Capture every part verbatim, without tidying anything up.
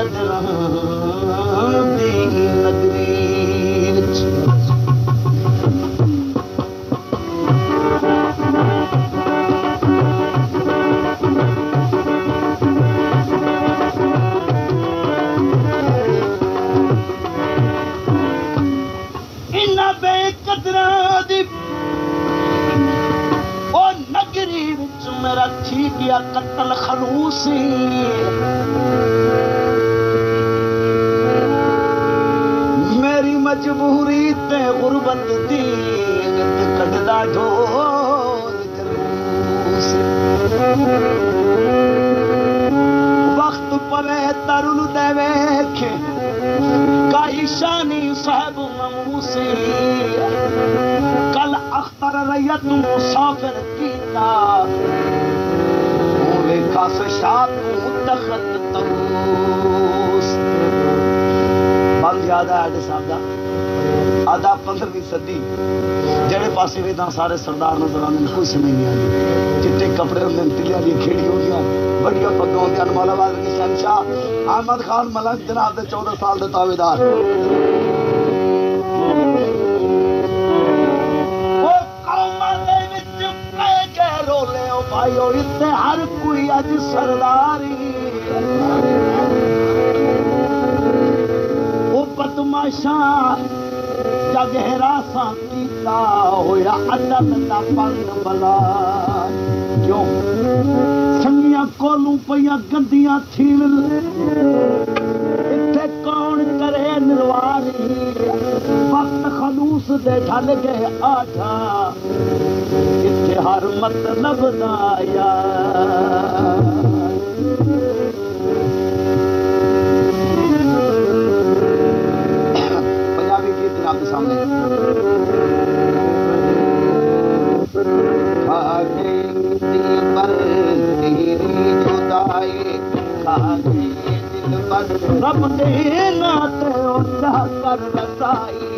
कदरां दी नगरी विच इन्हां बेकदरां दी ओ नगरी विच मेरा थी गया कत्ल खलूसी मेरी मजबूरी ते गुरबत दी कटदा ढोल जलूस वक्त पवे तरुल दे वेखे काई शानी साहब ममूसी कल अख्तर रैयत मुसाफिर कीता वेखा शाद तखत तरूस बंद याद है आडे साहब दा आधा पंद्रहवीं सदी जेड़े पासे वेदा सारे सरदार नजर आने कोई समझ नहीं आती चिट्टे कपड़े होंगे तिलियां दी खेड़ी होंदियां बड़िया पग्गां होंदियां मौलाबाद के शहनशाह अहमद खान मलंग जनाब दे चौदह साल दे तावेदार ओ कौमां दे विच पै के रोले ओ भाईओ इत्ते हर कोई अज सरदारी ओ बदमाशा जग हिरासा कीता होया अदल दा पन बला क्यों संगियां कोलू पईयां गंदियां थील इत्थे कौन करे निरवारी वक्त खलूस दे ढल गए आठा इत्थे हर मतलब दा यार आपके सामने खाके दिल पर तेरी जुदाई खाके दिल पर रब देना तो चाह कर रसाई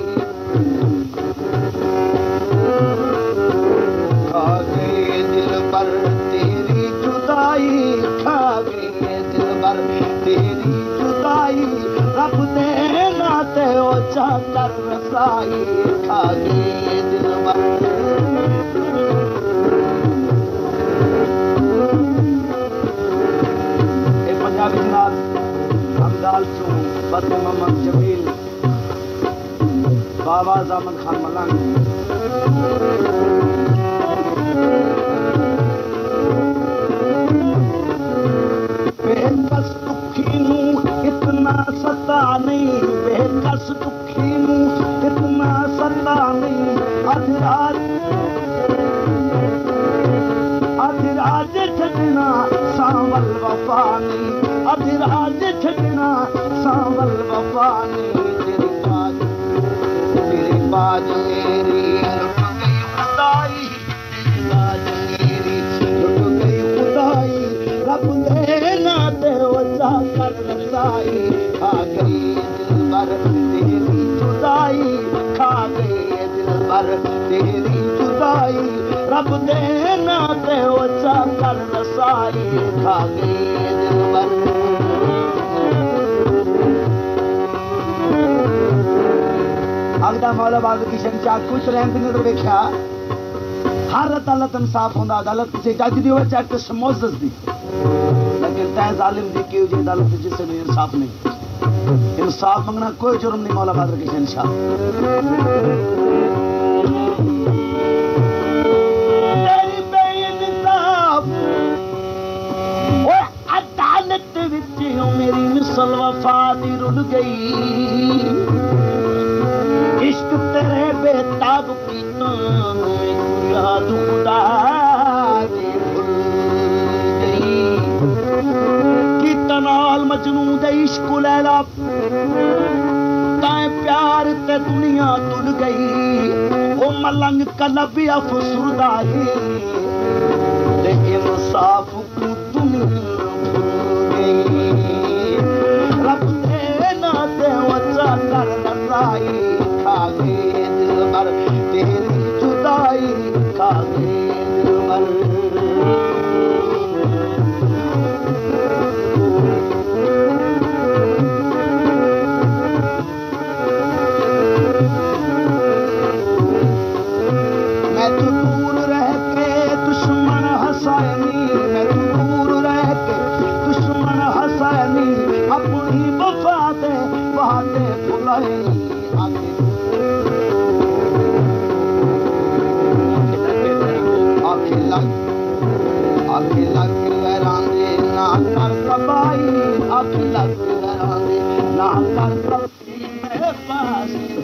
खाके दिल पर तेरी जुदाई खाके दिल पर तेरी जुदाई रब देना ते चाह कर रसाई खाके दिल पर ए पंजाबी जनाब हमदाल चू बदर मोहम्मद जमील बाबा जामन खान मलंग बेकस दुखी नू इतना सता नहीं बेकस दुखी नू इतना सता नहीं अध रात अध रात छड़ना सांवल वफानी अध रात छड़ना सांवल वफानी तेरी बात तेरी बात मेरी लुट गई खुदाई तेरी बात मेरी लुट गई खुदाई रब देना ते वजा कर रसाई खा गई दिल पर तेरी जुदाई खा गई दिल पर तेरी जुदाई रब देना ते वजा कर रसाई खा गई दिल पर अगदा मौला बाग की शहनशाह कुछ रहन दी नजर वेख्या हर अदालत इंसाफ होंदा अदालत किसी जज दी होवे चाहे किसी मुअज़्ज़ज़ दी लेकिन तय जालिम दी की हुई अदालत जिससे भी इंसाफ नहीं इंसाफ मंगना कोई जुर्म नहीं मौला बाग की शहनशाह तेरी बेइंसाफ ओ अदालत विच मेरी मिसल वफा दी रुल गई इश्क तेरे बेताब की याद खुदा दी भुल गई कि तनाल मजनू दे इश्क लैला ताए प्यार ते दुनिया तुल गई ओ मलंग कलब अफसुरदा ही ते इंसाफ को दुनिया भुल गई रब देना ते वचा कर रसाई खा गए दिल पर तेरी जुदाई खा गए दिल पर अख लग वरांदे ना कर सबाई अख लग वरांदे ना कर सबाई मेरे पास